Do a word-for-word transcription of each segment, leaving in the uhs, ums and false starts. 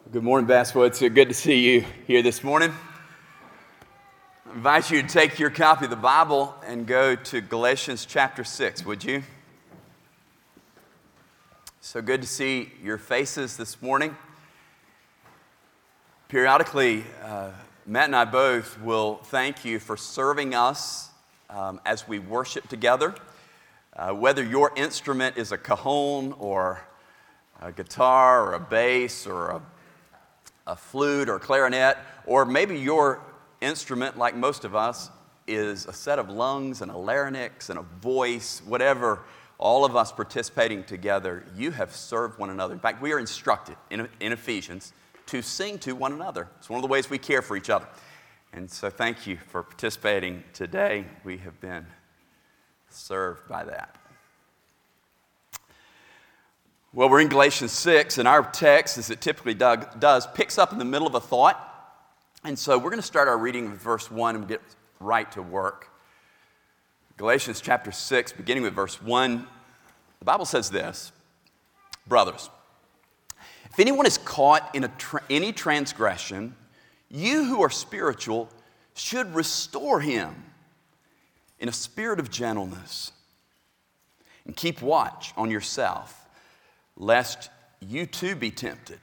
Good morning, Bassville. It's good to see you here this morning. I invite you to take your copy of the Bible and go to Galatians chapter six, would you? So good to see your faces this morning. Periodically, uh, Matt and I both will thank you for serving us um, as we worship together. Uh, whether your instrument is a cajon or a guitar or a bass or a a flute or clarinet, or maybe your instrument, like most of us, is a set of lungs and a larynx and a voice, whatever, all of us participating together, you have served one another. In fact, we are instructed in, in Ephesians to sing to one another. It's one of the ways we care for each other. And so thank you for participating today. We have been served by that. Well, we're in Galatians six, and our text, as it typically does, picks up in the middle of a thought. And so we're going to start our reading with verse one and get right to work. Galatians chapter six, beginning with verse one, the Bible says this: Brothers, if anyone is caught in a tra- any transgression, you who are spiritual should restore him in a spirit of gentleness, and keep watch on yourself, lest you too be tempted.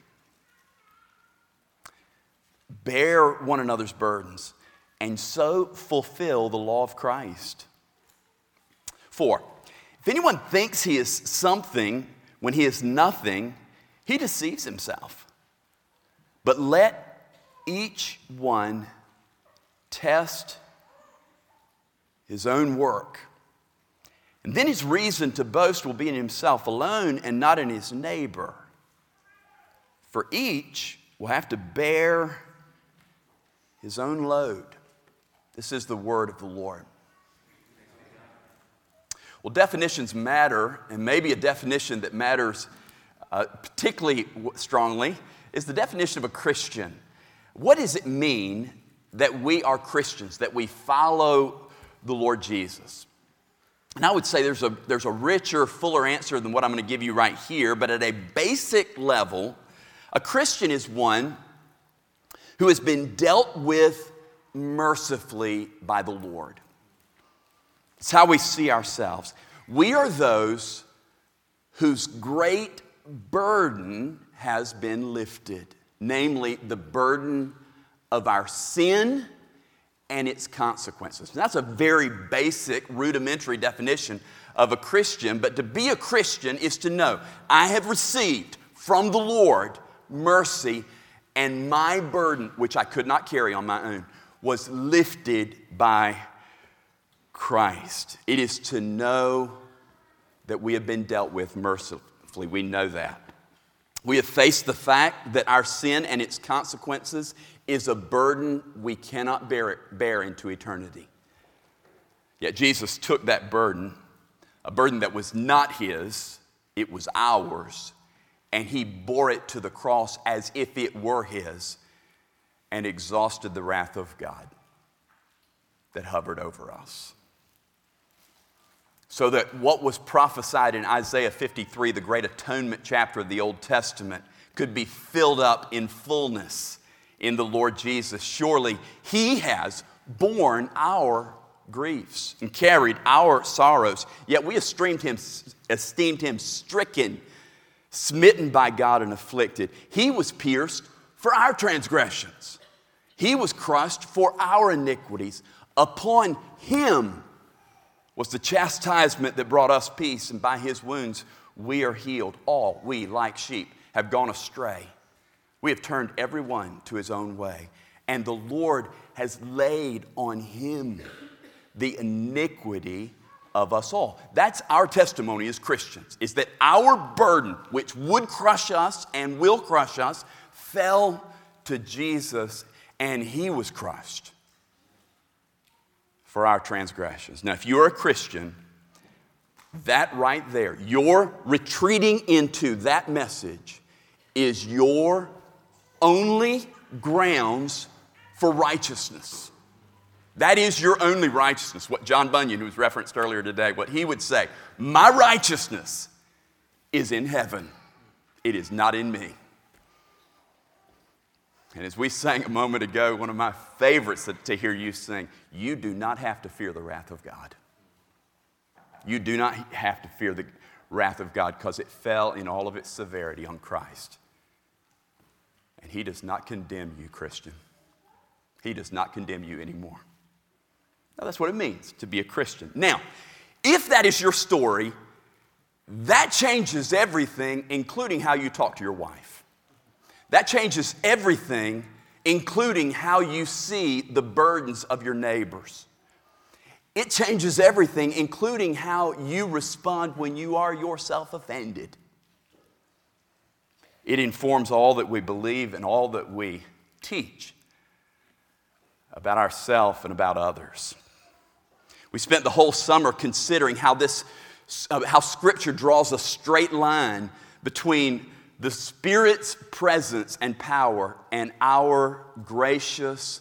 Bear one another's burdens, and so fulfill the law of Christ. For if anyone thinks he is something when he is nothing, he deceives himself. But let each one test his own work, and then his reason to boast will be in himself alone and not in his neighbor. For each will have to bear his own load. This is the word of the Lord. Well, definitions matter, and maybe a definition that matters uh, particularly strongly is the definition of a Christian. What does it mean that we are Christians, that we follow the Lord Jesus? And I would say there's a, there's a richer, fuller answer than what I'm going to give you right here, but at a basic level, a Christian is one who has been dealt with mercifully by the Lord. It's how we see ourselves. We are those whose great burden has been lifted, namely the burden of our sin and its consequences. And that's a very basic, rudimentary definition of a Christian, but to be a Christian is to know I have received from the Lord mercy, and my burden, which I could not carry on my own, was lifted by Christ. It is to know that we have been dealt with mercifully. We know that. We have faced the fact that our sin and its consequences is a burden we cannot bear, it, bear into eternity. Yet Jesus took that burden, a burden that was not his, it was ours, and he bore it to the cross as if it were his, and exhausted the wrath of God that hovered over us. So that what was prophesied in Isaiah fifty-three, the great atonement chapter of the Old Testament, could be filled up in fullness in the Lord Jesus. Surely he has borne our griefs and carried our sorrows, yet we esteemed him, esteemed him stricken, smitten by God and afflicted. He was pierced for our transgressions. He was crushed for our iniquities. Upon him was the chastisement that brought us peace, and by his wounds we are healed. All we, like sheep, have gone astray. We have turned every one to his own way, and the Lord has laid on him the iniquity of us all. That's our testimony as Christians, is that our burden, which would crush us and will crush us, fell to Jesus, and he was crushed for our transgressions. Now, if you're a Christian, that right there, your retreating into that message is your only grounds for righteousness. That is your only righteousness. What John Bunyan, who was referenced earlier today, what he would say, my righteousness is in heaven. It is not in me. And as we sang a moment ago, one of my favorites to hear you sing, you do not have to fear the wrath of God. You do not have to fear the wrath of God because it fell in all of its severity on Christ. And he does not condemn you, Christian. He does not condemn you anymore. Now, that's what it means to be a Christian. Now, if that is your story, that changes everything, including how you talk to your wife. That changes everything, including how you see the burdens of your neighbors. It changes everything, including how you respond when you are yourself offended. It informs all that we believe and all that we teach about ourselves and about others. We spent the whole summer considering how this, how Scripture draws a straight line between the Spirit's presence and power and our gracious,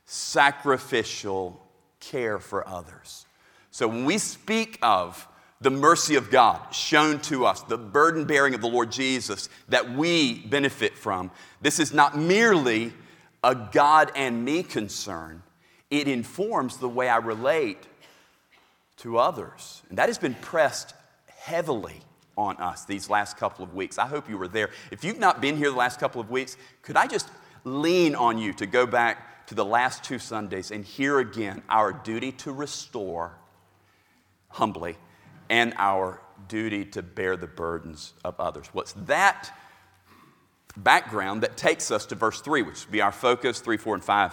sacrificial care for others. So when we speak of the mercy of God shown to us, the burden bearing of the Lord Jesus that we benefit from, this is not merely a God and me concern. It informs the way I relate to others. And that has been pressed heavily on us these last couple of weeks. I hope you were there. If you've not been here the last couple of weeks, could I just lean on you to go back to the last two Sundays and hear again our duty to restore humbly and our duty to bear the burdens of others. What's that background that takes us to verse three, which will be our focus, three, four, and five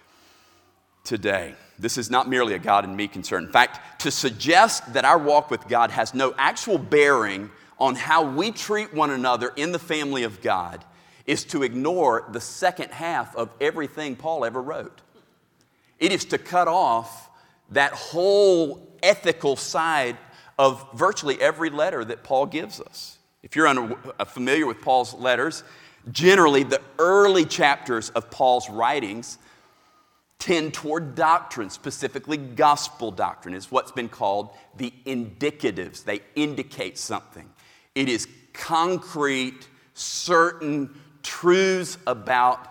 today. This is not merely a God and me concern. In fact, to suggest that our walk with God has no actual bearing on how we treat one another in the family of God is to ignore the second half of everything Paul ever wrote. It is to cut off that whole ethical side of virtually every letter that Paul gives us. If you're unfamiliar with Paul's letters, generally the early chapters of Paul's writings tend toward doctrine, specifically gospel doctrine, is what's been called the indicatives. They indicate something. It is concrete, certain truths about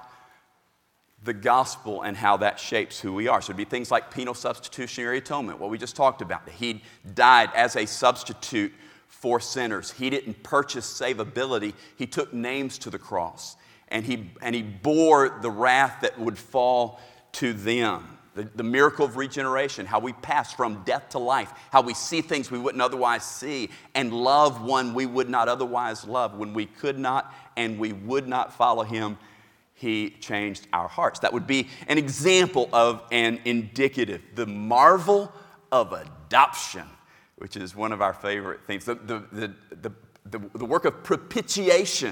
the gospel and how that shapes who we are. So it'd be things like penal substitutionary atonement, what we just talked about. He died as a substitute for sinners. He didn't purchase savability. He took names to the cross, and he, and he bore the wrath that would fall to them. The, the miracle of regeneration, how we pass from death to life, how we see things we wouldn't otherwise see, and love one we would not otherwise love. When we could not and we would not follow him, he changed our hearts. That would be an example of an indicative. The marvel of adoption, which is one of our favorite things. The, the, the, the, the, the work of propitiation,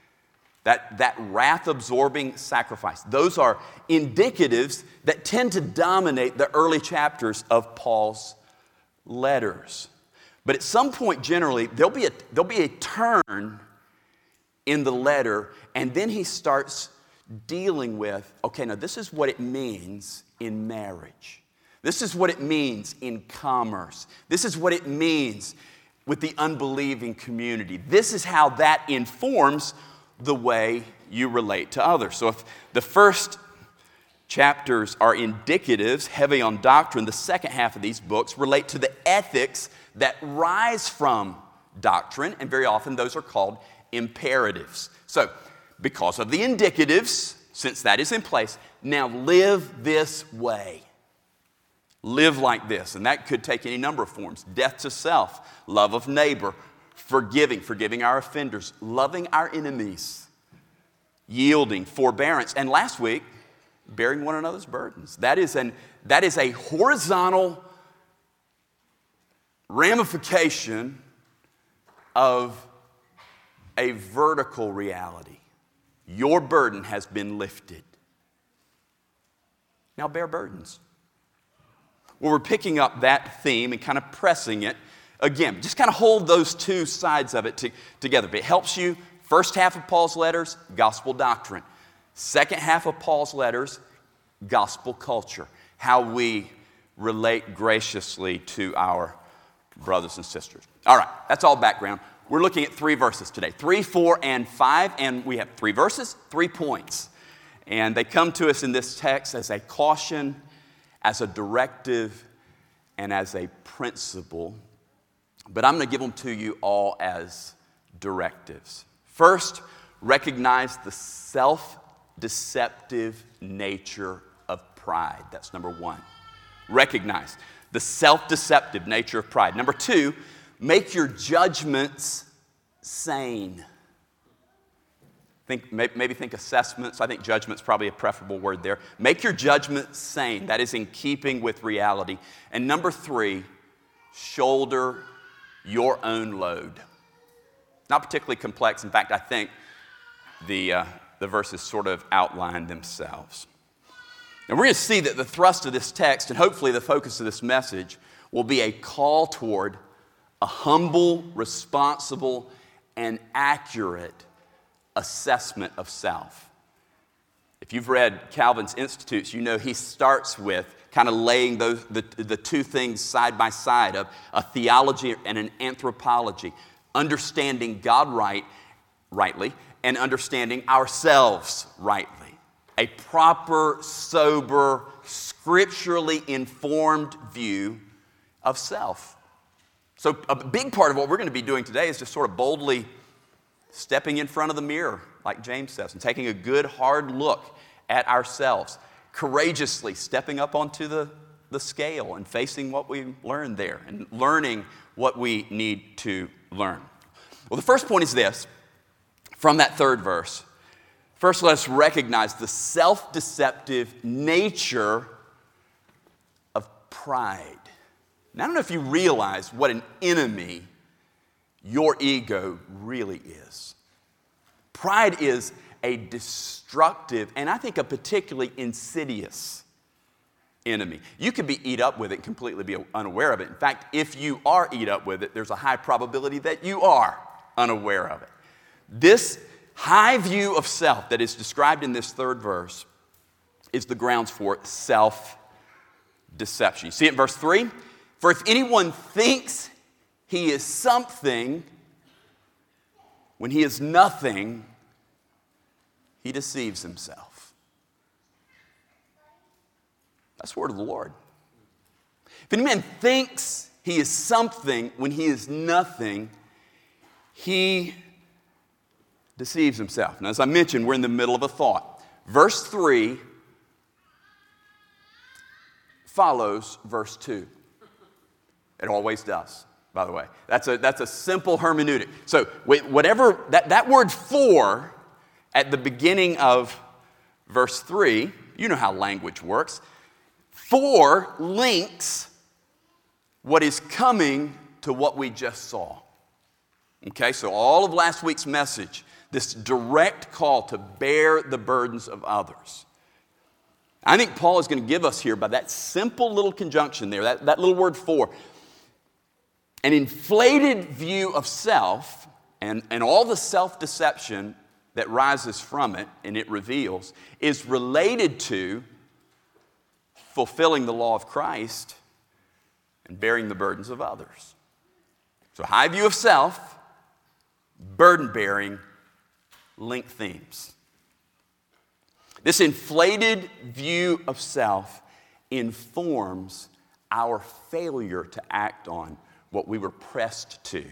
That, that wrath-absorbing sacrifice. Those are indicatives that tend to dominate the early chapters of Paul's letters. But at some point, generally, there'll be a, there'll be a turn in the letter, and then he starts dealing with, okay, now this is what it means in marriage. This is what it means in commerce. This is what it means with the unbelieving community. This is how that informs the way you relate to others. So if the first chapters are indicatives, heavy on doctrine, the second half of these books relate to the ethics that rise from doctrine, and very often those are called imperatives. So because of the indicatives, since that is in place, now live this way. Live like this, and that could take any number of forms. Death to self, love of neighbor, forgiving, forgiving our offenders, loving our enemies, yielding, forbearance, and last week, bearing one another's burdens. That is, an, that is a horizontal ramification of a vertical reality. Your burden has been lifted. Now bear burdens. Well, we're picking up that theme and kind of pressing it. Again, just kind of hold those two sides of it to, together. But it helps you. First half of Paul's letters, gospel doctrine. Second half of Paul's letters, gospel culture. How we relate graciously to our brothers and sisters. All right, that's all background. We're looking at three verses today. Three, four, and five. And we have three verses, three points. And they come to us in this text as a caution, as a directive, and as a principle. But I'm going to give them to you all as directives. First, recognize the self-deceptive nature of pride. That's number one. Recognize the self-deceptive nature of pride. Number two, make your judgments sane. Think, maybe think assessments. I think judgment's probably a preferable word there. Make your judgment sane. That is in keeping with reality. And number three, shoulder your own load. Not particularly complex. In fact, I think the, uh, the verses sort of outline themselves. And we're going to see that the thrust of this text, and hopefully the focus of this message, will be a call toward a humble, responsible, and accurate assessment of self. If you've read Calvin's Institutes, you know he starts with kind of laying those the, the two things side by side of a theology and an anthropology, understanding God right, rightly and understanding ourselves rightly. A proper, sober, scripturally informed view of self. So a big part of what we're going to be doing today is just sort of boldly stepping in front of the mirror, like James says, and taking a good, hard look at ourselves, courageously stepping up onto the, the scale and facing what we learned there and learning what we need to learn. Well, the first point is this, from that third verse. First, let's recognize the self-deceptive nature of pride. Now, I don't know if you realize what an enemy your ego really is. Pride is a destructive, and I think a particularly insidious enemy. You could be eat up with it and completely be unaware of it. In fact, if you are eat up with it, there's a high probability that you are unaware of it. This high view of self that is described in this third verse is the grounds for self-deception. You see it in verse three? For if anyone thinks he is something when he is nothing, he deceives himself. That's the word of the Lord. If any man thinks he is something when he is nothing, he deceives himself. Now, as I mentioned, we're in the middle of a thought. Verse three follows verse two. It always does, by the way. That's a, that's a simple hermeneutic. So whatever, that, that word for at the beginning of verse three, you know how language works. For links what is coming to what we just saw. Okay, so all of last week's message, this direct call to bear the burdens of others. I think Paul is going to give us here, by that simple little conjunction there, that, that little word for, an inflated view of self and, and all the self-deception that rises from it and it reveals is related to fulfilling the law of Christ and bearing the burdens of others. So high view of self, burden-bearing, link themes. This inflated view of self informs our failure to act on what we were pressed to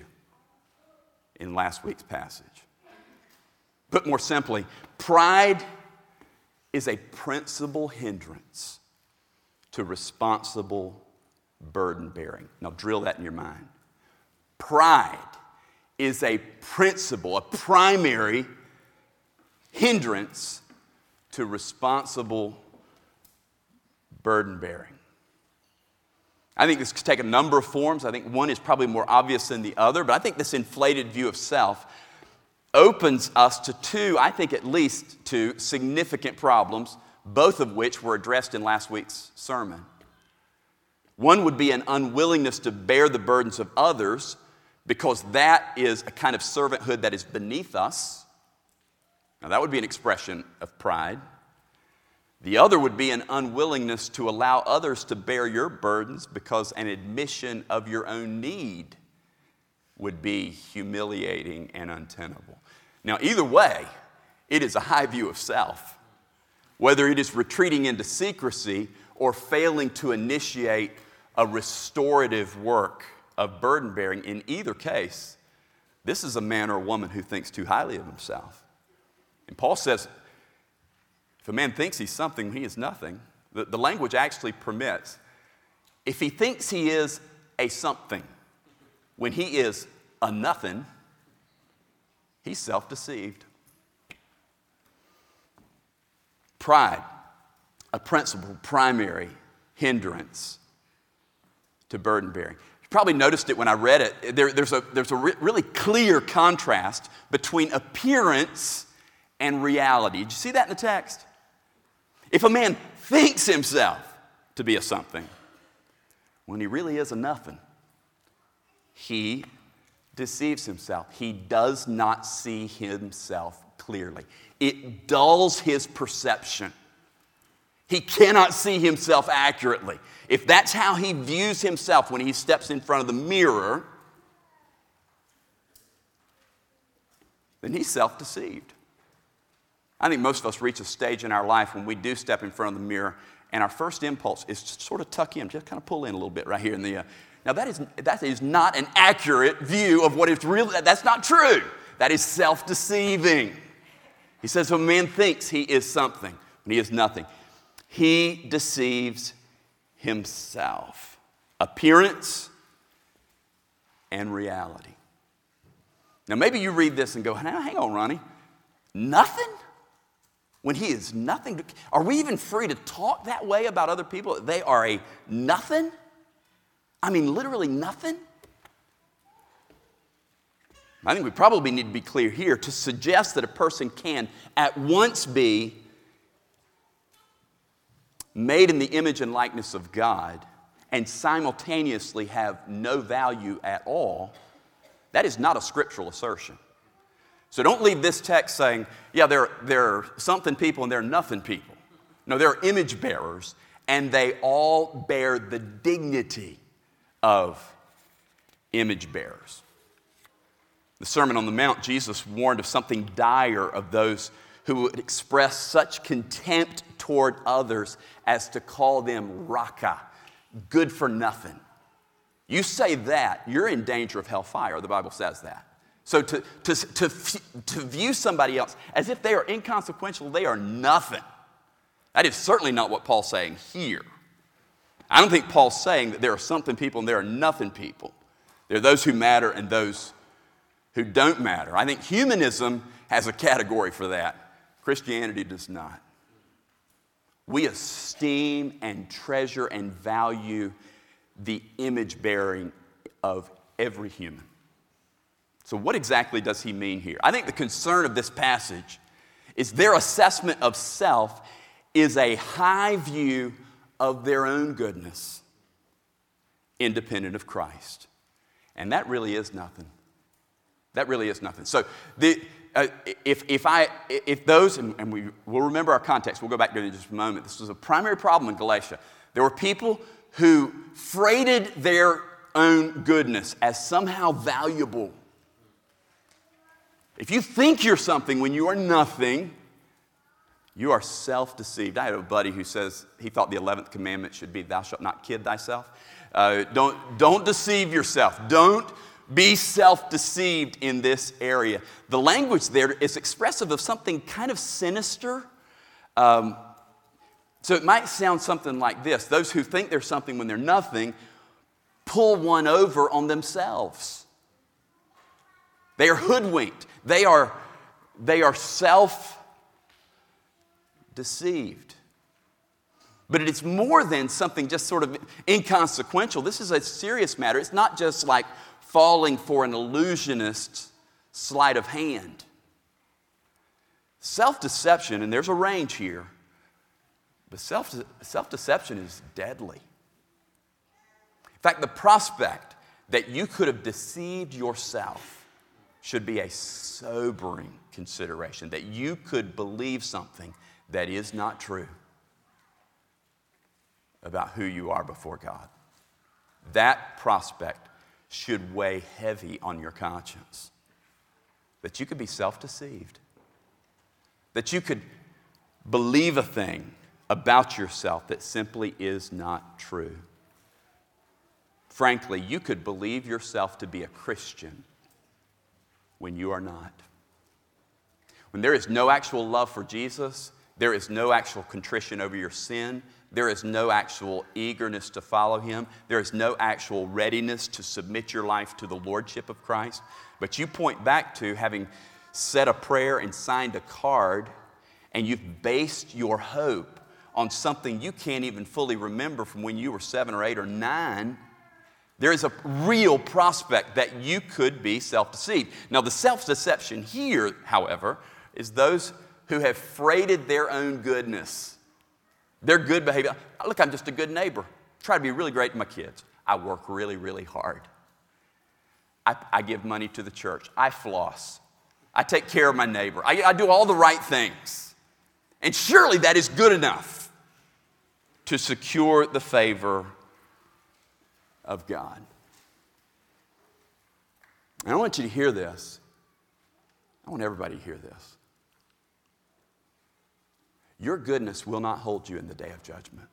in last week's passage. Put more simply, pride is a principal hindrance to responsible burden bearing. Now drill that in your mind. Pride is a principal, a primary hindrance to responsible burden bearing. I think this could take a number of forms. I think one is probably more obvious than the other, but I think this inflated view of self opens us to two, I think at least two, significant problems, both of which were addressed in last week's sermon. One would be an unwillingness to bear the burdens of others because that is a kind of servanthood that is beneath us. Now that would be an expression of pride. The other would be an unwillingness to allow others to bear your burdens because an admission of your own need would be humiliating and untenable. Now, either way, it is a high view of self. whether it is retreating into secrecy or failing to initiate a restorative work of burden bearing. In either case, this is a man or a woman who thinks too highly of himself. And Paul says, if a man thinks he's something, he is nothing. The, the language actually permits, if he thinks he is a something, when he is a nothing, he's self-deceived. Pride, a principal, primary hindrance to burden bearing. You probably noticed it when I read it. There, there's a, there's a re- really clear contrast between appearance and reality. Did you see that in the text? If a man thinks himself to be a something, when he really is a nothing, he deceives himself. He does not see himself clearly. It dulls his perception. He cannot see himself accurately. If that's how he views himself when he steps in front of the mirror, then he's self-deceived. I think most of us reach a stage in our life when we do step in front of the mirror, and our first impulse is to sort of tuck in, just kind of pull in a little bit right here in the... Uh, now that is, that is not an accurate view of what is real. That's not true. That is self-deceiving. He says, if a man thinks he is something, when he is nothing, he deceives himself. Appearance and reality. Now maybe you read this and go, hang on, Ronnie, nothing? When he is nothing? Are we even free to talk that way about other people? They are a nothing? I mean, literally nothing? I think we probably need to be clear here to suggest that a person can at once be made in the image and likeness of God and simultaneously have no value at all. That is not a scriptural assertion. So don't leave this text saying, yeah, there, there are something people and there are nothing people. No, there are image bearers, and they all bear the dignity of image bearers. The Sermon on the Mount, Jesus warned of something dire of those who would express such contempt toward others as to call them raka, good for nothing. You say that, you're in danger of hellfire. The Bible says that. So to, to, to, to view somebody else as if they are inconsequential, they are nothing. That is certainly not what Paul's saying here. I don't think Paul's saying that there are something people and there are nothing people. There are those who matter and those who don't matter. I think humanism has a category for that. Christianity does not. We esteem and treasure and value the image bearing of every human. So what exactly does he mean here? I think the concern of this passage is their assessment of self is a high view of their own goodness, independent of Christ. And that really is nothing. That really is nothing. So the, uh, if, if, I, if those, and, and we will remember our context, we'll go back to it in just a moment. This was a primary problem in Galatia. There were people who freighted their own goodness as somehow valuable. If you think you're something when you are nothing, you are self-deceived. I had a buddy who says he thought the eleventh commandment should be, thou shalt not kid thyself. Uh, don't, don't deceive yourself. Don't be self-deceived in this area. The language there is expressive of something kind of sinister. Um, so it might sound something like this. Those who think they're something when they're nothing pull one over on themselves. They are hoodwinked. They are, they are self-deceived. But it's more than something just sort of inconsequential. This is a serious matter. It's not just like falling for an illusionist's sleight of hand. Self-deception, and there's a range here, but self, self-deception is deadly. In fact, the prospect that you could have deceived yourself should be a sobering consideration, that you could believe something that is not true about who you are before God. That prospect should weigh heavy on your conscience. That you could be self-deceived. That you could believe a thing about yourself that simply is not true. Frankly, you could believe yourself to be a Christian when you are not. When there is no actual love for Jesus, there is no actual contrition over your sin, there is no actual eagerness to follow Him, there is no actual readiness to submit your life to the Lordship of Christ, but you point back to having said a prayer and signed a card, and you've based your hope on something you can't even fully remember from when you were seven or eight or nine, there is a real prospect that you could be self-deceived. Now, the self-deception here, however, is those who have freighted their own goodness, their good behavior. Look, I'm just a good neighbor. Try to be really great to my kids. I work really, really hard. I, I give money to the church. I floss. I take care of my neighbor. I, I do all the right things. And surely that is good enough to secure the favor of God. And I want you to hear this. I want everybody to hear this. Your goodness will not hold you in the day of judgment.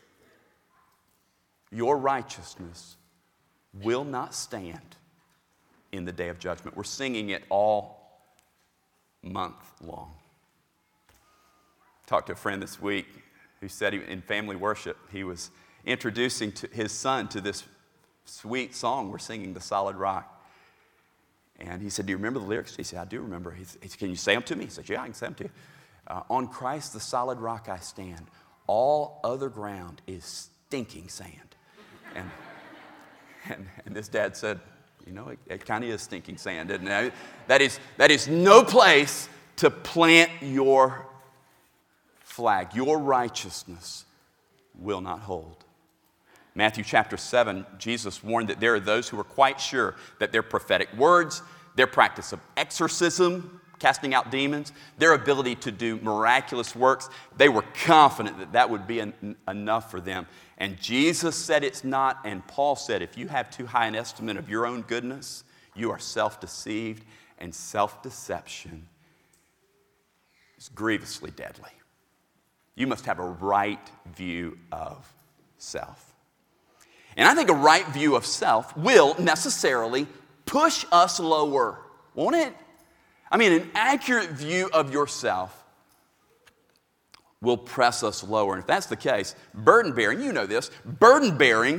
Your righteousness will not stand in the day of judgment. We're singing it all month long. Talked to a friend this week who said he, in family worship, he was introducing to his son to this sweet song we're singing, The Solid Rock. And he said, do you remember the lyrics? He said, I do remember. He said, can you say them to me? He said, yeah, I can say them to you. Uh, on Christ, the solid rock I stand. All other ground is stinking sand. And, and, and this dad said, you know, it, it kind of is stinking sand, isn't it? That is, that is no place to plant your flag. Your righteousness will not hold. Matthew chapter seven, Jesus warned that there are those who are quite sure that their prophetic words, their practice of exorcism, casting out demons, their ability to do miraculous works, they were confident that that would be en- enough for them. And Jesus said it's not, and Paul said if you have too high an estimate of your own goodness, you are self-deceived, and self-deception is grievously deadly. You must have a right view of self. And I think a right view of self will necessarily push us lower, won't it? I mean, an accurate view of yourself will press us lower. And if that's the case, burden bearing, you know this, burden bearing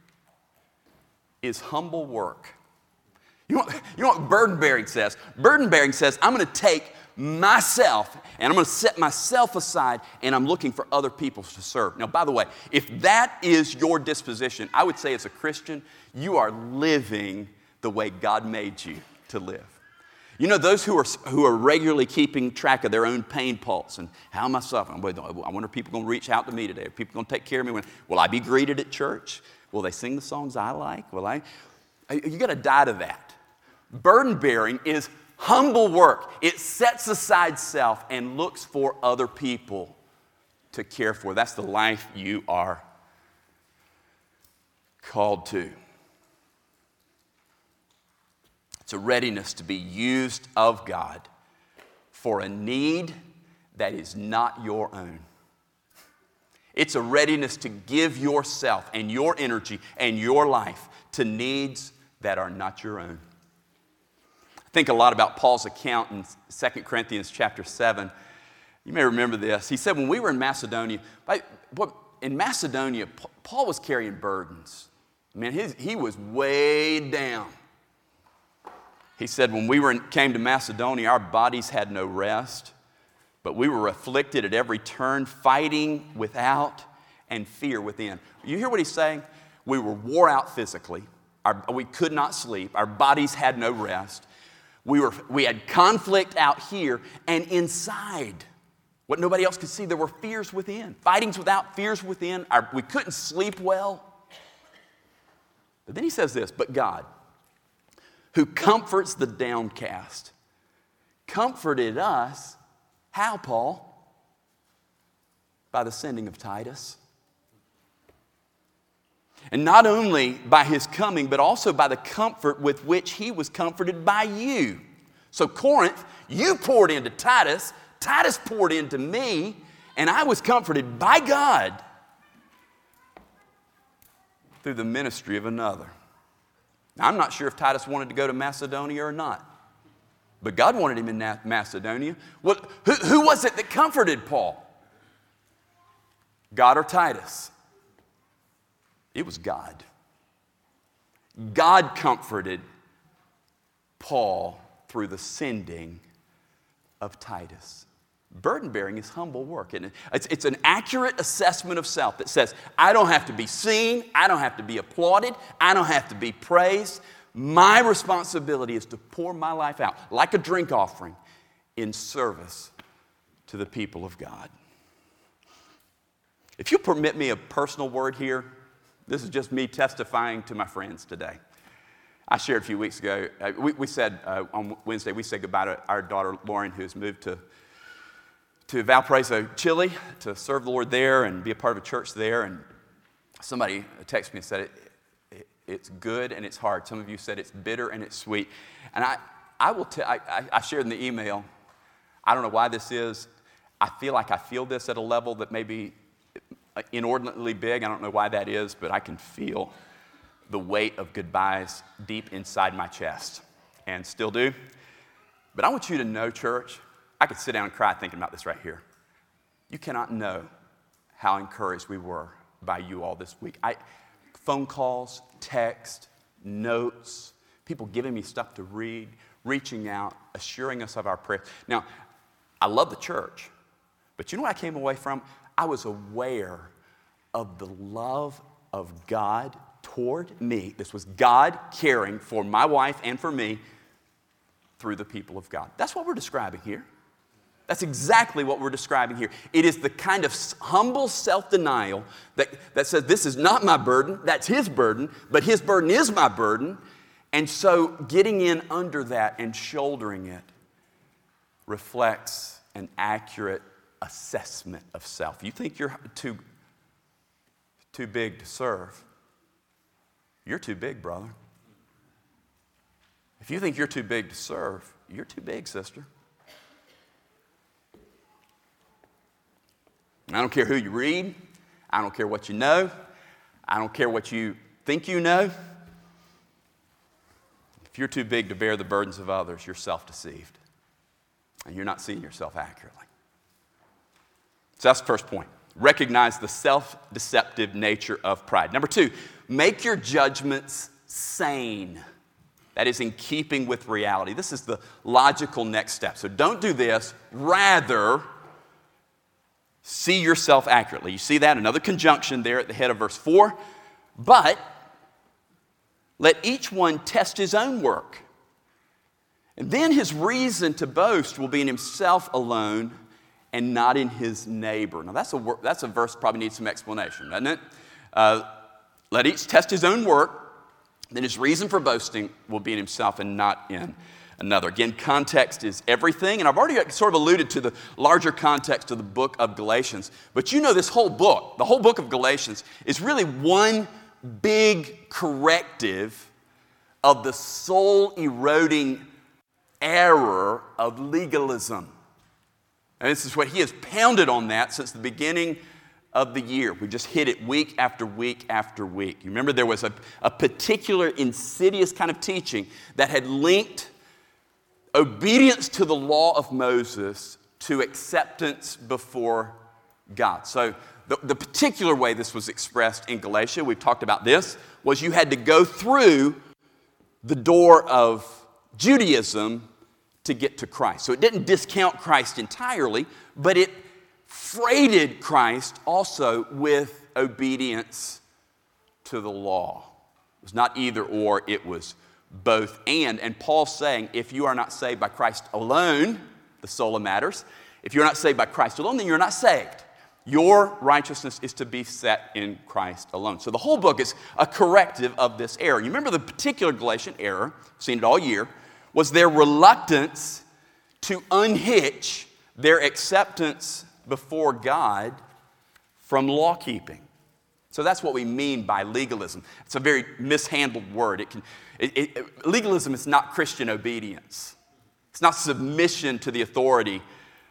is humble work. You know, you know what burden bearing says? Burden bearing says, I'm going to take myself and I'm going to set myself aside and I'm looking for other people to serve. Now, by the way, if that is your disposition, I would say as a Christian, you are living the way God made you to live. You know, those who are who are regularly keeping track of their own pain pulse and how am I suffering? I wonder if people are going to reach out to me today. Are people going to take care of me? When, will I be greeted at church? Will they sing the songs I like? Will I? You got to die to that. Burden bearing is humble work. It sets aside self and looks for other people to care for. That's the life you are called to. It's a readiness to be used of God for a need that is not your own. It's a readiness to give yourself and your energy and your life to needs that are not your own. I think a lot about Paul's account in Second Corinthians chapter seven. You may remember this. He said when we were in Macedonia, in Macedonia, Paul was carrying burdens. I mean, his, he was way down. He said, when we were in, came to Macedonia, our bodies had no rest, but we were afflicted at every turn, fighting without and fear within. You hear what he's saying? We were wore out physically. Our, we could not sleep. Our bodies had no rest. We, were, we had conflict out here, and inside, what nobody else could see, there were fears within. Fightings without, fears within. Our, we couldn't sleep well. But then he says this, but God, who comforts the downcast, comforted us. How, Paul? By the sending of Titus. And not only by his coming, but also by the comfort with which he was comforted by you. So Corinth, you poured into Titus, Titus poured into me, And I was comforted by God through the ministry of another. Now, I'm not sure if Titus wanted to go to Macedonia or not, but God wanted him in Macedonia. What, who, who was it that comforted Paul? God or Titus? It was God. God comforted Paul through the sending of Titus. Burden bearing is humble work, isn't it? It's, it's an accurate assessment of self that says, I don't have to be seen, I don't have to be applauded, I don't have to be praised. My responsibility is to pour my life out like a drink offering in service to the people of God. If you permit me a personal word here, this is just me testifying to my friends today. I shared a few weeks ago, uh, we, we said uh, on Wednesday, we said goodbye to our daughter Lauren, who's moved to, to Valparaiso, Chile, to serve the Lord there and be a part of a church there. And somebody texted me and said, it, it, it's good and it's hard. Some of you said it's bitter and it's sweet. And I, I will tell, I, I shared in the email, I don't know why this is. I feel like I feel this at a level that may be inordinately big. I don't know why that is, but I can feel the weight of goodbyes deep inside my chest, and still do. But I want you to know, church, I could sit down and cry thinking about this right here. You cannot know how encouraged we were by you all this week. I, phone calls, text, notes, people giving me stuff to read, reaching out, assuring us of our prayer. Now, I love the church, but you know what I came away from? I was aware of the love of God toward me. This was God caring for my wife and for me through the people of God. That's what we're describing here. That's exactly what we're describing here. It is the kind of humble self-denial that, that says, this is not my burden, that's his burden, but his burden is my burden. And so getting in under that and shouldering it reflects an accurate assessment of self. You think you're too, too big to serve, you're too big, brother. If you think you're too big to serve, you're too big, sister. I don't care who you read. I don't care what you know. I don't care what you think you know. If you're too big to bear the burdens of others, you're self-deceived. And you're not seeing yourself accurately. So that's the first point. Recognize the self-deceptive nature of pride. Number two, make your judgments sane. That is in keeping with reality. This is the logical next step. So don't do this. Rather, see yourself accurately. You see that? Another conjunction there at the head of verse four. But let each one test his own work. And then his reason to boast will be in himself alone and not in his neighbor. Now, that's a, that's a verse that probably needs some explanation, doesn't it? Uh, let each test his own work, then his reason for boasting will be in himself and not in another. Again, context is everything, and I've already sort of alluded to the larger context of the book of Galatians, but you know this whole book, the whole book of Galatians, is really one big corrective of the soul-eroding error of legalism. And this is what he has pounded on that since the beginning of the year. We just hit it week after week after week. You remember there was a, a particular insidious kind of teaching that had linked obedience to the law of Moses to acceptance before God. So the, the particular way this was expressed in Galatia, we've talked about this, was you had to go through the door of Judaism to get to Christ. So it didn't discount Christ entirely, but it freighted Christ also with obedience to the law. It was not either or, it was both and. And Paul's saying, if you are not saved by Christ alone, the sola matters, if you're not saved by Christ alone, then you're not saved. Your righteousness is to be set in Christ alone. So the whole book is a corrective of this error. You remember the particular Galatian error, seen it all year, was their reluctance to unhitch their acceptance before God from law keeping. So that's what we mean by legalism. It's a very mishandled word. It can, it, it, legalism is not Christian obedience. It's not submission to the authority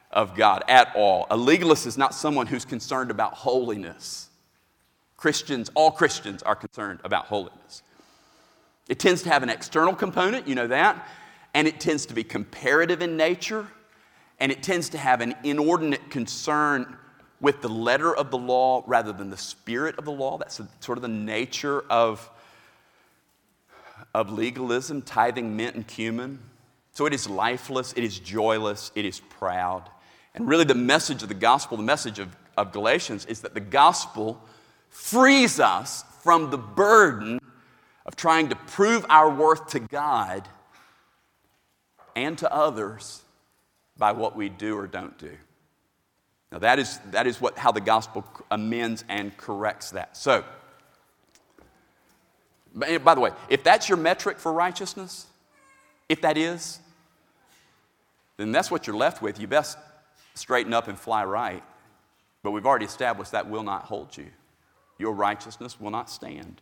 of God at all. A legalist is not someone who's concerned about holiness. Christians, all Christians are concerned about holiness. It tends to have an external component, you know that, and it tends to be comparative in nature, and it tends to have an inordinate concern with the letter of the law rather than the spirit of the law. That's sort of the nature of, of legalism, tithing mint and cumin. So it is lifeless, it is joyless, it is proud. And really the message of the gospel, the message of, of Galatians is that the gospel frees us from the burden of trying to prove our worth to God and to others by what we do or don't do. Now that is, that is what, how the gospel amends and corrects that. So, by the way, if that's your metric for righteousness, if that is, then that's what you're left with. You best straighten up and fly right. But we've already established that will not hold you. Your righteousness will not stand.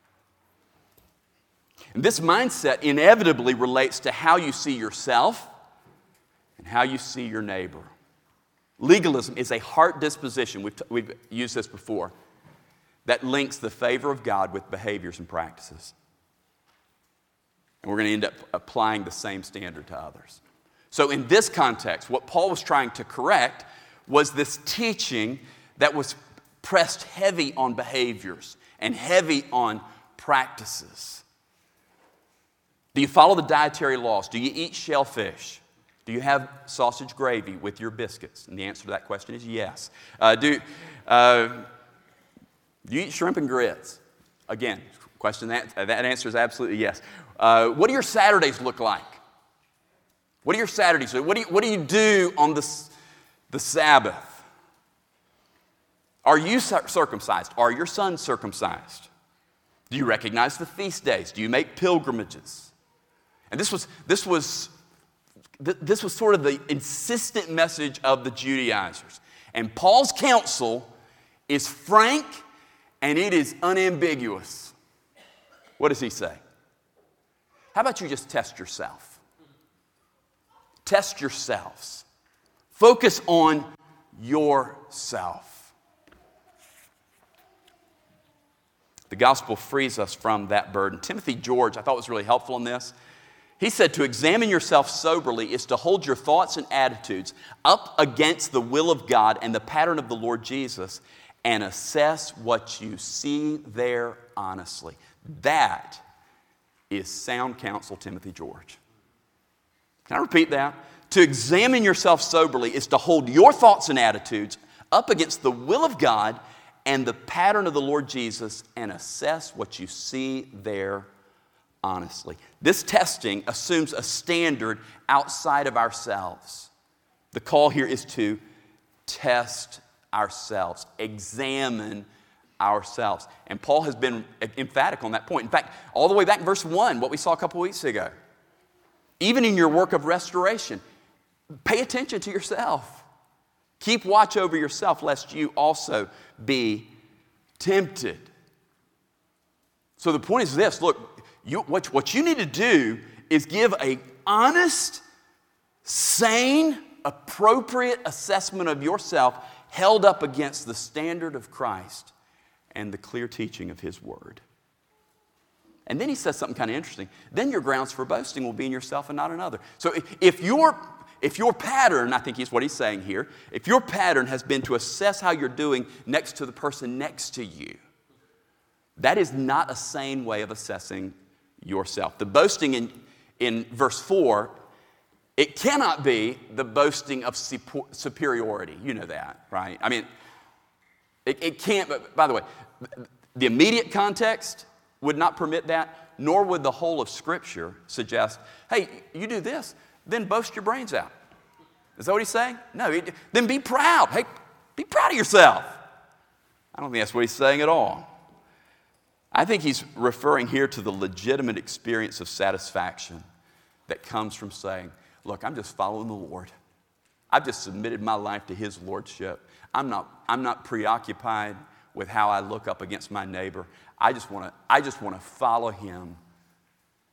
And this mindset inevitably relates to how you see yourself and how you see your neighbor. Legalism is a heart disposition, we've, t- we've used this before, that links the favor of God with behaviors and practices. And we're going to end up applying the same standard to others. So in this context, what Paul was trying to correct was this teaching that was pressed heavy on behaviors and heavy on practices. Do you follow the dietary laws? Do you eat shellfish? Do you have sausage gravy with your biscuits? And the answer to that question is yes. Uh, do, uh, do you eat shrimp and grits? Again, question that, that answer is absolutely yes. Uh, what do your Saturdays look like? What do your Saturdays do? What do you, what do, you do on the, the Sabbath? Are you circumcised? Are your sons circumcised? Do you recognize the feast days? Do you make pilgrimages? And this was, this was, this was sort of the insistent message of the Judaizers. And Paul's counsel is frank and it is unambiguous. What does he say? How about you just test yourself? Test yourselves. Focus on yourself. The gospel frees us from that burden. Timothy George, I thought was really helpful in this. He said to examine yourself soberly is to hold your thoughts and attitudes up against the will of God and the pattern of the Lord Jesus and assess what you see there honestly. That is sound counsel, Timothy George. Can I repeat that? To examine yourself soberly is to hold your thoughts and attitudes up against the will of God and the pattern of the Lord Jesus and assess what you see there honestly. This testing assumes a standard outside of ourselves. The call here is to test ourselves, examine ourselves. And Paul has been emphatic on that point. In fact, all the way back in verse one, what we saw a couple weeks ago. Even in your work of restoration, pay attention to yourself. Keep watch over yourself, lest you also be tempted. So the point is this, look, you, what, what you need to do is give an honest, sane, appropriate assessment of yourself held up against the standard of Christ and the clear teaching of His Word. And then he says something kind of interesting. Then your grounds for boasting will be in yourself and not another. So if your, if your pattern, I think is what he's saying here, if your pattern has been to assess how you're doing next to the person next to you, that is not a sane way of assessing yourself. The boasting in, in verse four, it cannot be the boasting of superiority. You know that, right? I mean, it, it can't, but by the way, the immediate context would not permit that, nor would the whole of Scripture suggest, hey, you do this, then boast your brains out. Is that what he's saying? No, he, then be proud. Hey, be proud of yourself. I don't think that's what he's saying at all. I think he's referring here to the legitimate experience of satisfaction that comes from saying, look, I'm just following the Lord. I've just submitted my life to His lordship. I'm not, I'm not preoccupied with how I look up against my neighbor. I just want to I just want to follow Him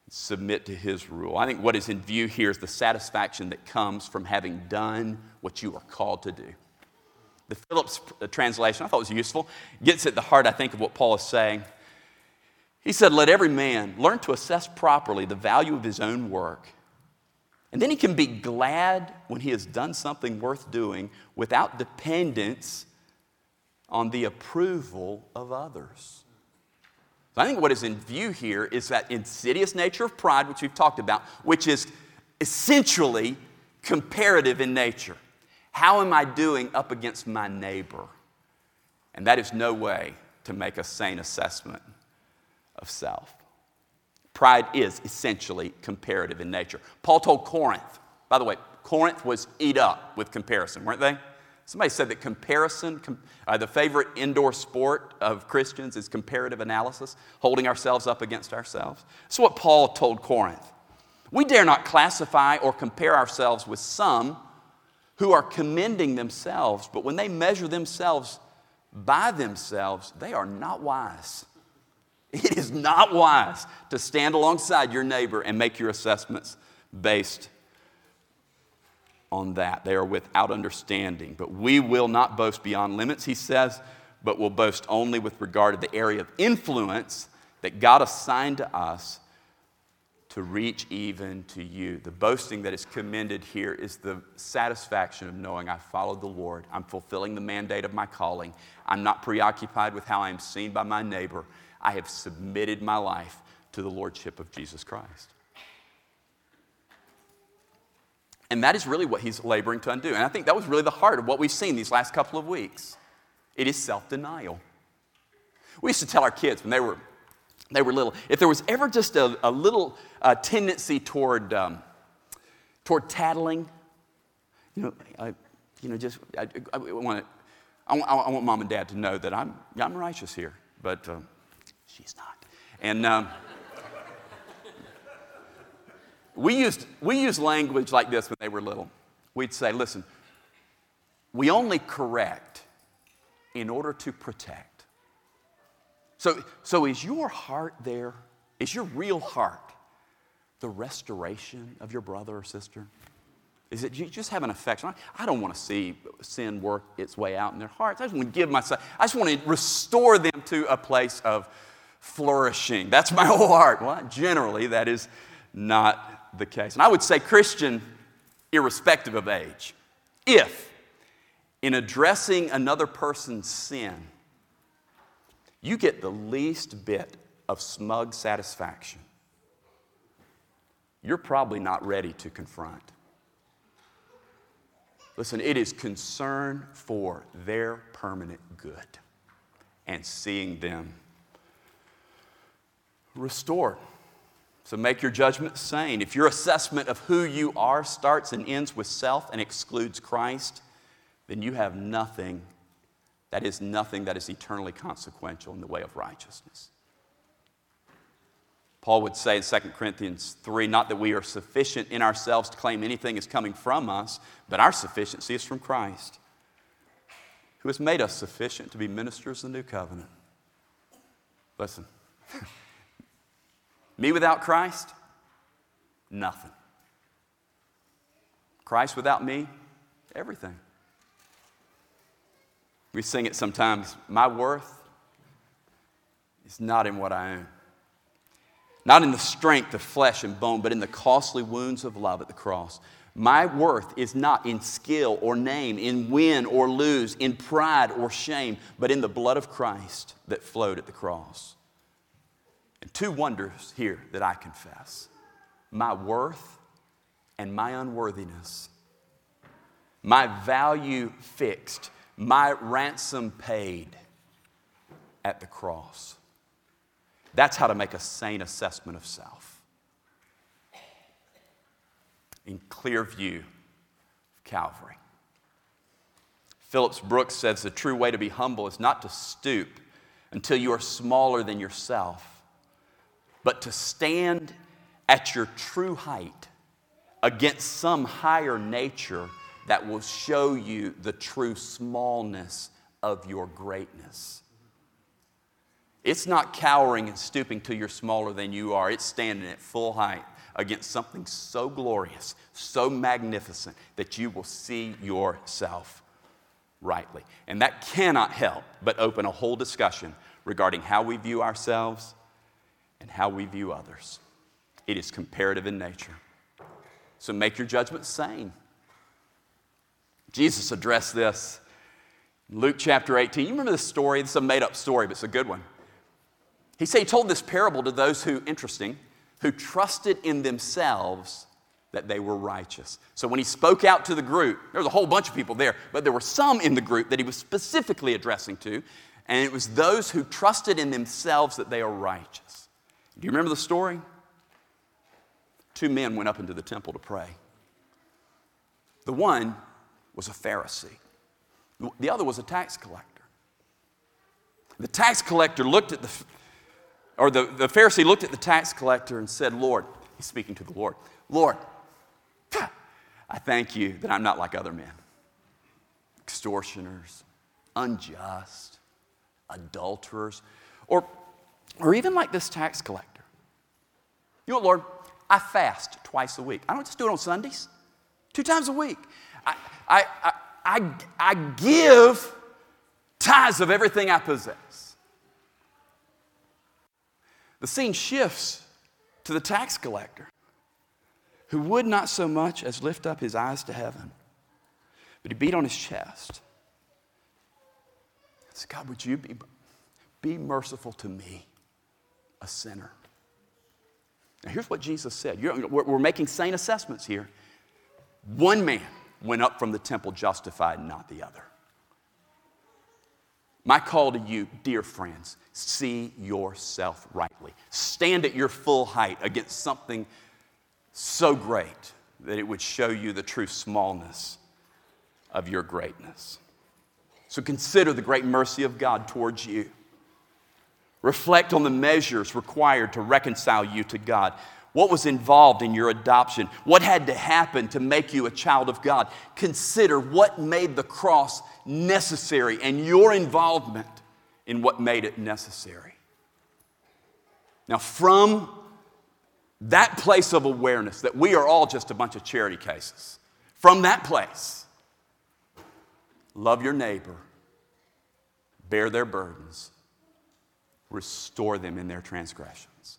submit to his rule. I think what is in view here is the satisfaction that comes from having done what you are called to do. The Phillips translation, I thought was useful, gets at the heart, I think, of what Paul is saying. He said, let every man learn to assess properly the value of his own work. And then he can be glad when he has done something worth doing without dependence on the approval of others. So I think what is in view here is that insidious nature of pride, which we've talked about, which is essentially comparative in nature. How am I doing up against my neighbor? And that is no way to make a sane assessment of self. Pride is essentially comparative in nature. Paul told Corinth, by the way, Corinth was eat up with comparison, weren't they? Somebody said that comparison, com- uh, the favorite indoor sport of Christians is comparative analysis, holding ourselves up against ourselves. That's what Paul told Corinth. We dare not classify or compare ourselves with some who are commending themselves, but when they measure themselves by themselves, they are not wise. It is not wise to stand alongside your neighbor and make your assessments based on that. They are without understanding. But we will not boast beyond limits, he says, but will boast only with regard to the area of influence that God assigned to us to reach even to you. The boasting that is commended here is the satisfaction of knowing I followed the Lord. I'm fulfilling the mandate of my calling. I'm not preoccupied with how I am seen by my neighbor. I have submitted my life to the lordship of Jesus Christ. And that is really what he's laboring to undo. And I think that was really the heart of what we've seen these last couple of weeks. It is self-denial. We used to tell our kids when they were they were little, if there was ever just a, a little uh, tendency toward um, toward tattling, you know, I, you know, just I, I want I, I want mom and dad to know that I'm I'm righteous here, but uh, she's not. And um, we used we used language like this when they were little. We'd say, "Listen, we only correct in order to protect." So, so is your heart there? Is your real heart the restoration of your brother or sister? Is it you just have an affection? I don't want to see sin work its way out in their hearts. I just want to give myself, I just want to restore them to a place of flourishing. That's my whole heart. Well, generally, that is not the case. And I would say Christian, irrespective of age, if in addressing another person's sin, you get the least bit of smug satisfaction, you're probably not ready to confront. Listen, it is concern for their permanent good and seeing them restored. So make your judgment sane. If your assessment of who you are starts and ends with self and excludes Christ, then you have nothing. That is nothing that is eternally consequential in the way of righteousness. Paul would say in Second Corinthians three, not that we are sufficient in ourselves to claim anything is coming from us, but our sufficiency is from Christ, who has made us sufficient to be ministers of the new covenant. Listen, me without Christ, nothing. Christ without me, everything. We sing it sometimes, my worth is not in what I own. Not in the strength of flesh and bone, but in the costly wounds of love at the cross. My worth is not in skill or name, in win or lose, in pride or shame, but in the blood of Christ that flowed at the cross. And two wonders here that I confess. My worth and my unworthiness. My value fixed. My ransom paid at the cross. That's how to make a sane assessment of self. In clear view of Calvary. Phillips Brooks says the true way to be humble is not to stoop until you are smaller than yourself, but to stand at your true height against some higher nature that will show you the true smallness of your greatness. It's not cowering and stooping till you're smaller than you are. It's standing at full height against something so glorious, so magnificent, that you will see yourself rightly. And that cannot help but open a whole discussion regarding how we view ourselves and how we view others. It is comparative in nature. So make your judgment sane. Jesus addressed this in Luke chapter eighteen. You remember this story? This is a made-up story, but it's a good one. He said he told this parable to those who, interesting, who trusted in themselves that they were righteous. So when he spoke out to the group, there was a whole bunch of people there, but there were some in the group that he was specifically addressing to, and it was those who trusted in themselves that they are righteous. Do you remember the story? Two men went up into the temple to pray. The one was a Pharisee. The other was a tax collector. The tax collector looked at the, or the, the Pharisee looked at the tax collector and said, Lord, he's speaking to the Lord, Lord, I thank you that I'm not like other men, extortioners, unjust, adulterers, or, or even like this tax collector. You know what, Lord? I fast twice a week. I don't just do it on Sundays. Two times a week. I, I, I, I, I give tithes of everything I possess. The scene shifts to the tax collector, who would not so much as lift up his eyes to heaven, but he beat on his chest. He said, God, would you be, be merciful to me, a sinner? Now, here's what Jesus said. You're, we're, we're making sane assessments here. One man went up from the temple justified, not the other. My call to you, dear friends, see yourself rightly. Stand at your full height against something so great that it would show you the true smallness of your greatness. So consider the great mercy of God towards you. Reflect on the measures required to reconcile you to God. What was involved in your adoption? What had to happen to make you a child of God? Consider what made the cross necessary and your involvement in what made it necessary. Now, from that place of awareness that we are all just a bunch of charity cases, from that place, love your neighbor, bear their burdens, restore them in their transgressions.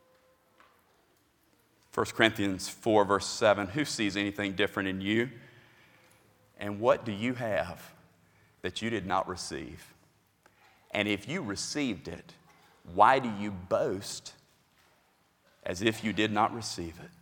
First Corinthians four, verse seven, who sees anything different in you? And what do you have that you did not receive? And if you received it, why do you boast as if you did not receive it?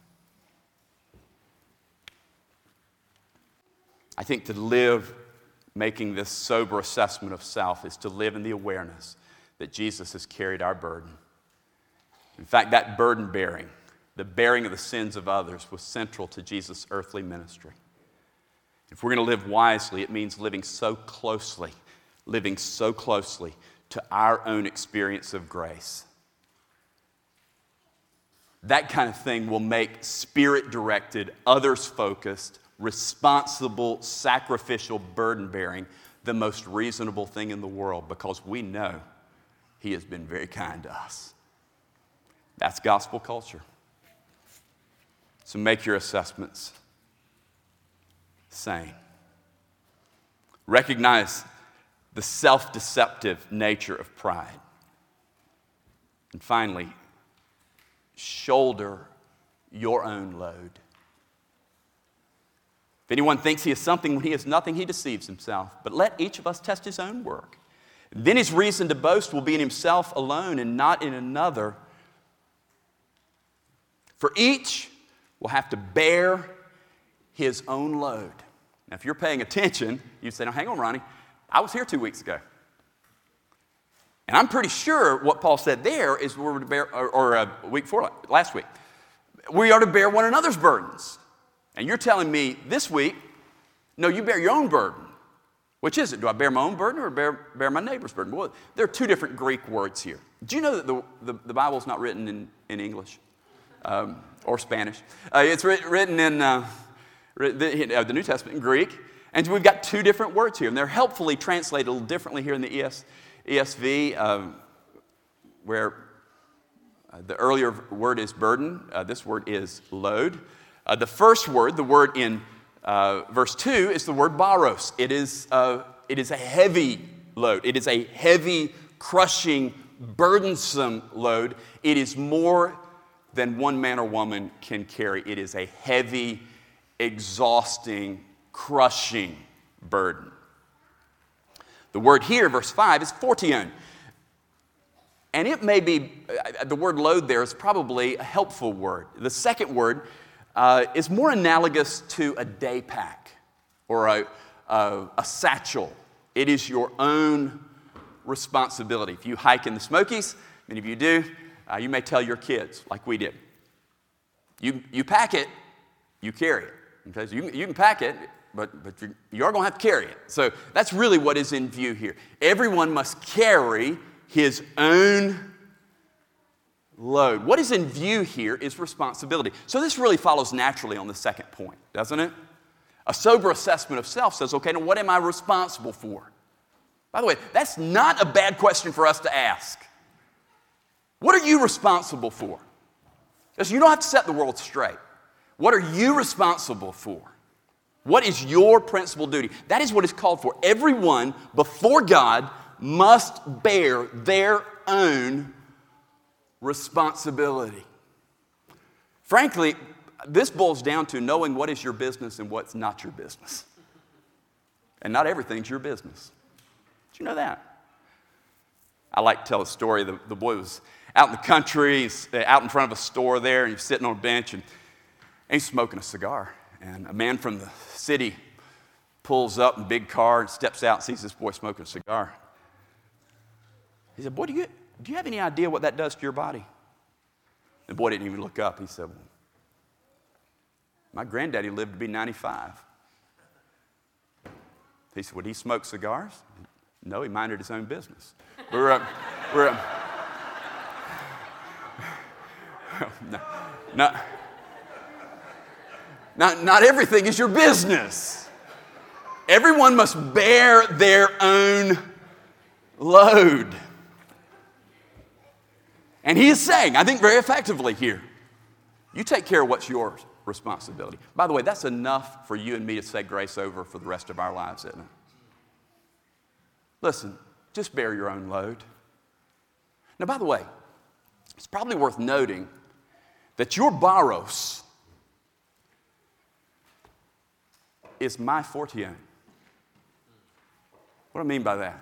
I think to live making this sober assessment of self is to live in the awareness that Jesus has carried our burden. In fact, that burden bearing, the bearing of the sins of others, was central to Jesus' earthly ministry. If we're going to live wisely, it means living so closely, living so closely to our own experience of grace. That kind of thing will make spirit-directed, others-focused, responsible, sacrificial burden bearing the most reasonable thing in the world, because we know He has been very kind to us. That's gospel culture. So make your assessments sane. Recognize the self-deceptive nature of pride. And finally, shoulder your own load. If anyone thinks he is something when he is nothing, he deceives himself. But let each of us test his own work. Then his reason to boast will be in himself alone and not in another. For each will have to bear his own load. Now, if you're paying attention, you say, now hang on, Ronnie. I was here two weeks ago. And I'm pretty sure what Paul said there is we're to bear, or, or uh, week before, last week, we are to bear one another's burdens. And you're telling me this week, no, you bear your own burden. Which is it? Do I bear my own burden or bear, bear my neighbor's burden? Well, there are two different Greek words here. Do you know that the, the, the Bible is not written in, in English um, or Spanish? Uh, it's writ, written in uh, the, uh, the New Testament in Greek. And we've got two different words here. And they're helpfully translated a little differently here in the E S, E S V. Um, where uh, the earlier word is burden. Uh, this word is load. Uh, the first word, the word in uh, verse two, is the word baros. It is, uh, it is a heavy load. It is a heavy, crushing, burdensome load. It is more than one man or woman can carry. It is a heavy, exhausting, crushing burden. The word here, verse five, is fortion. And it may be, the word load there is probably a helpful word. The second word uh, is more analogous to a day pack or a, a, a satchel. It is your own responsibility. If you hike in the Smokies, many of you do, uh, you may tell your kids, like we did. You, you pack it, you carry it. Okay? So you, you can pack it, but, but you, you are going to have to carry it. So that's really what is in view here. Everyone must carry his own load. What is in view here is responsibility. So this really follows naturally on the second point, doesn't it? A sober assessment of self says, okay, now what am I responsible for? By the way, that's not a bad question for us to ask. What are you responsible for? Because you don't have to set the world straight. What are you responsible for? What is your principal duty? That is what is called for. Everyone before God must bear their own responsibility. Frankly, this boils down to knowing what is your business and what's not your business. And not everything's your business. Did you know that? I like to tell a story. The, the boy was out in the country, he's out in front of a store there, and he's sitting on a bench, and, and he's smoking a cigar. And a man from the city pulls up in a big car and steps out and sees this boy smoking a cigar. He said, boy, do you, do you have any idea what that does to your body? The boy didn't even look up. He said, well, my granddaddy lived to be ninety-five. He said, would he smoke cigars? No, he minded his own business. We're, uh, we're, uh, no, not, not, not everything is your business. Everyone must bear their own load. And he is saying, I think very effectively here, you take care of what's your responsibility. By the way, that's enough for you and me to say grace over for the rest of our lives, isn't it? Listen, just bear your own load. Now, by the way, it's probably worth noting that your baros is my fortion. What do I mean by that?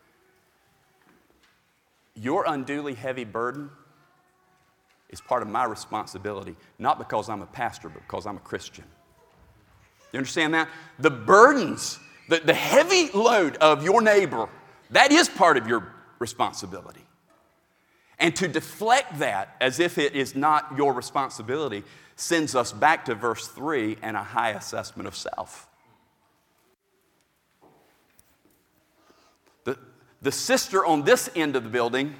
Your unduly heavy burden is part of my responsibility, not because I'm a pastor, but because I'm a Christian. You understand that? The burdens, the, the heavy load of your neighbor, that is part of your responsibility. And to deflect that as if it is not your responsibility sends us back to verse three and a high assessment of self. The, the sister on this end of the building,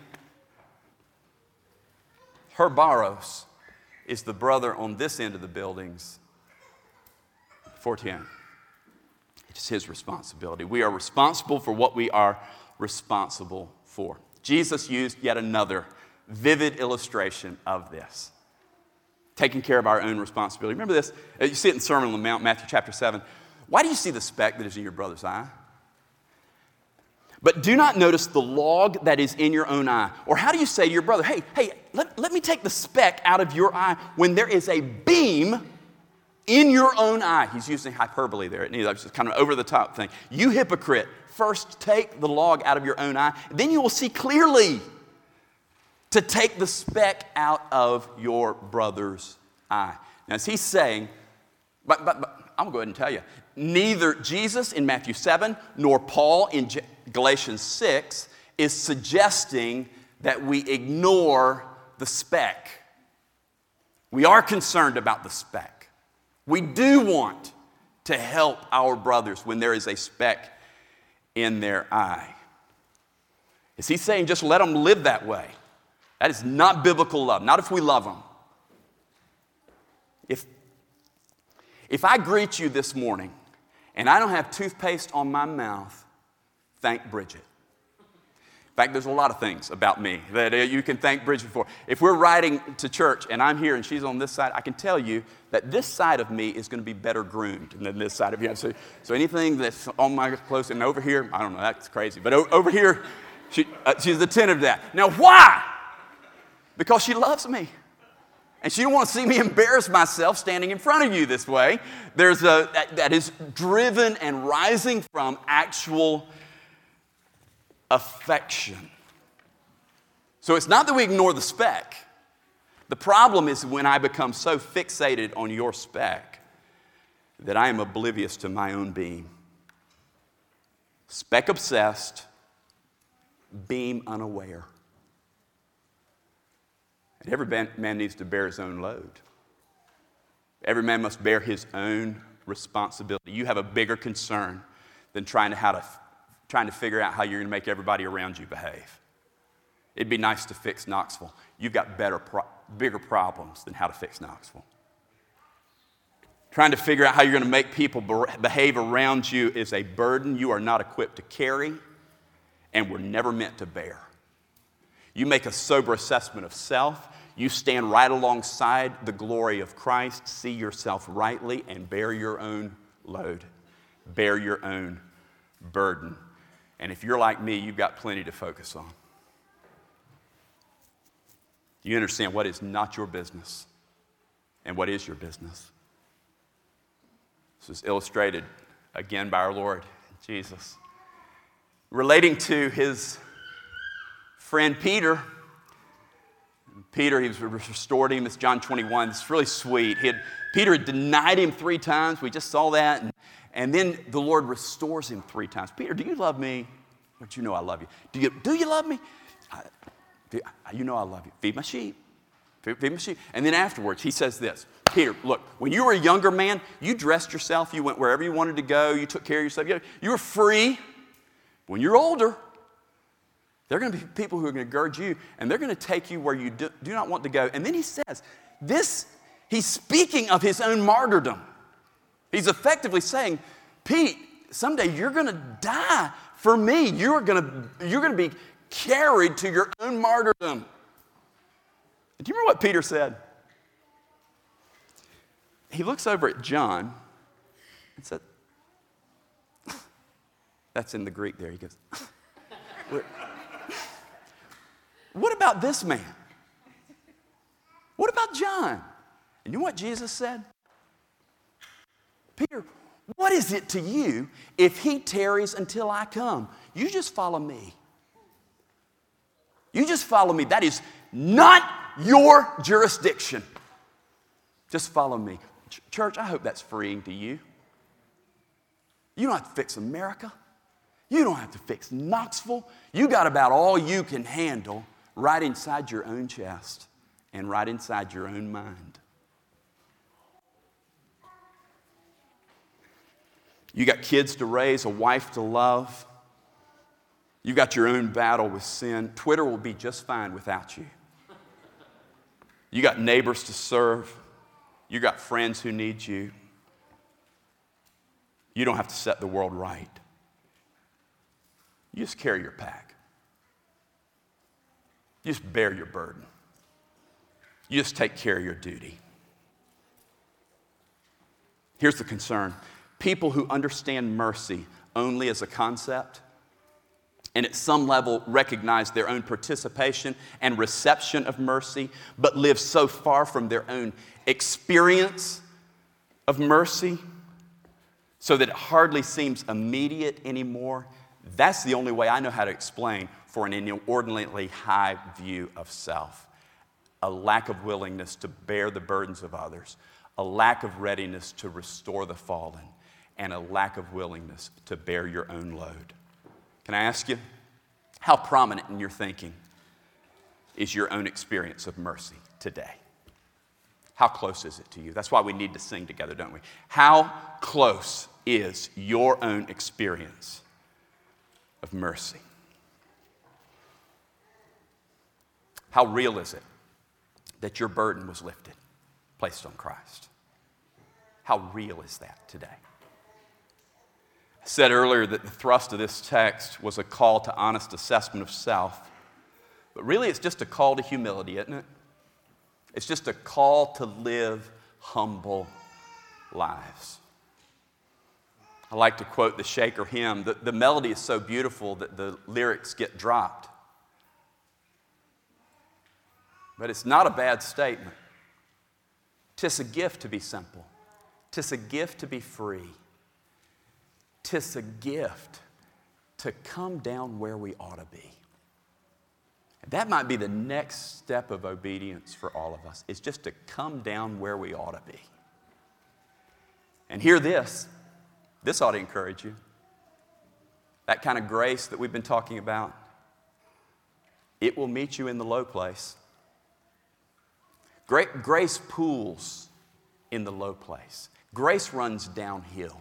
her baros is the brother on this end of the building's fortion. It's his responsibility. We are responsible for what we are responsible for. Jesus used yet another vivid illustration of this. Taking care of our own responsibility. Remember this? You see it in the Sermon on the Mount, Matthew chapter seven. Why do you see the speck that is in your brother's eye? But do not notice the log that is in your own eye. Or how do you say to your brother, hey, hey, let, let me take the speck out of your eye when there is a beam in your own eye? He's using hyperbole there. It's just kind of over the top thing. You hypocrite, first take the log out of your own eye, then you will see clearly to take the speck out of your brother's eye. Now, as he's saying, but, but, but I'm going to go ahead and tell you, neither Jesus in Matthew seven nor Paul in Galatians six is suggesting that we ignore the speck. We are concerned about the speck. We do want to help our brothers when there is a speck in their eye. Is he saying just let them live that way? That is not biblical love, not if we love them. If, if I greet you this morning and I don't have toothpaste on my mouth, thank Bridget. fact, there's a lot of things about me that uh, you can thank Bridget for. If we're riding to church and I'm here and she's on this side, I can tell you that this side of me is going to be better groomed than this side of you. So, so anything that's on my close and over here, I don't know, that's crazy. But o- over here, she, uh, she's attentive to that. Now, why? Because she loves me. And she don't want to see me embarrass myself standing in front of you this way. There's a, that, that is driven and rising from actual affection. So it's not that we ignore the speck. The problem is when I become so fixated on your speck that I am oblivious to my own being. Speck obsessed, beam unaware. And every man, man needs to bear his own load. Every man must bear his own responsibility. You have a bigger concern than trying to how to trying to figure out how you're going to make everybody around you behave. It'd be nice to fix Knoxville. You've got better, pro- bigger problems than how to fix Knoxville. Trying to figure out how you're going to make people be- behave around you is a burden you are not equipped to carry and were never meant to bear. You make a sober assessment of self. You stand right alongside the glory of Christ, see yourself rightly, and bear your own load. Bear your own burden. And if you're like me, you've got plenty to focus on. Do you understand what is not your business and what is your business? This is illustrated again by our Lord Jesus. Relating to his friend Peter. Peter, he was restored him. It's John twenty-one. It's really sweet. He had, Peter had denied him three times. We just saw that. And, and then the Lord restores him three times. Peter, do you love me? But you know I love you. Do you, do you love me? I, do, you know I love you. Feed my sheep. Feed, feed my sheep. And then afterwards, he says this. Peter, look, when you were a younger man, you dressed yourself. You went wherever you wanted to go. You took care of yourself. You, you were free. When you're older, there are going to be people who are going to gird you, and they're going to take you where you do, do not want to go. And then he says, this, he's speaking of his own martyrdom. He's effectively saying, Pete, someday you're going to die for me. You're going to, you're going to be carried to your own martyrdom. Do you remember what Peter said? He looks over at John and said, that's in the Greek there. He goes, what about this man? What about John? And you know what Jesus said? Peter, what is it to you if he tarries until I come? You just follow me. You just follow me. That is not your jurisdiction. Just follow me. Ch- Church, I hope that's freeing to you. You don't have to fix America. You don't have to fix Knoxville. You got about all you can handle right inside your own chest and right inside your own mind. You got kids to raise, a wife to love. You got your own battle with sin. Twitter will be just fine without you. You got neighbors to serve. You got friends who need you. You don't have to set the world right. You just carry your pack. You just bear your burden. You just take care of your duty. Here's the concern. People who understand mercy only as a concept and at some level recognize their own participation and reception of mercy, but live so far from their own experience of mercy so that it hardly seems immediate anymore. That's the only way I know how to explain for an inordinately high view of self. A lack of willingness to bear the burdens of others, a lack of readiness to restore the fallen, and a lack of willingness to bear your own load. Can I ask you, how prominent in your thinking is your own experience of mercy today? How close is it to you? That's why we need to sing together, don't we? How close is your own experience of mercy? How real is it that your burden was lifted, placed on Christ? How real is that today? said earlier that the thrust of this text was a call to honest assessment of self. But really, it's just a call to humility, isn't it? It's just a call to live humble lives. I like to quote the Shaker hymn. The, the melody is so beautiful that the lyrics get dropped. But it's not a bad statement. 'Tis a gift to be simple. 'Tis a gift to be free. 'Tis a gift to come down where we ought to be. And that might be the next step of obedience for all of us, is just to come down where we ought to be. And hear this. This ought to encourage you. That kind of grace that we've been talking about, it will meet you in the low place. Great grace pools in the low place. Grace runs downhill.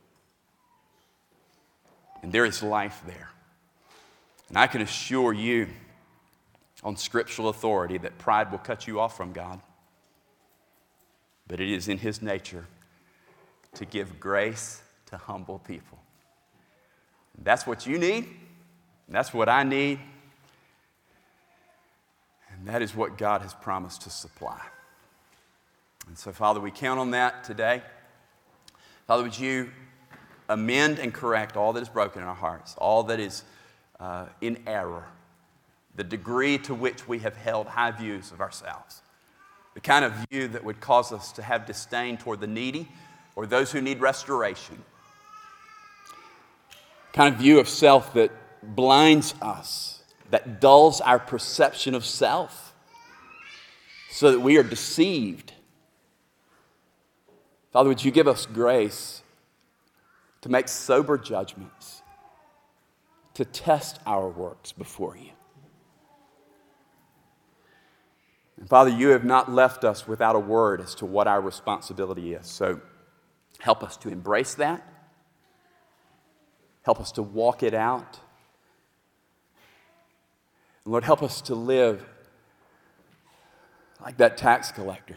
And there is life there. And I can assure you on scriptural authority that pride will cut you off from God. But it is in His nature to give grace to humble people. And that's what you need. And that's what I need. And that is what God has promised to supply. And so, Father, we count on that today. Father, would you amend and correct all that is broken in our hearts, all that is uh, in error, the degree to which we have held high views of ourselves, the kind of view that would cause us to have disdain toward the needy or those who need restoration, kind of view of self that blinds us, that dulls our perception of self so that we are deceived. Father, would you give us grace to make sober judgments, to test our works before you. And Father, you have not left us without a word as to what our responsibility is. So help us to embrace that. Help us to walk it out. And Lord, help us to live like that tax collector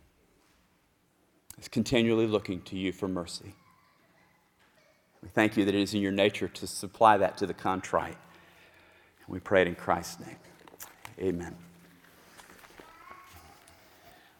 is continually looking to you for mercy. We thank you that it is in your nature to supply that to the contrite. And we pray it in Christ's name. Amen.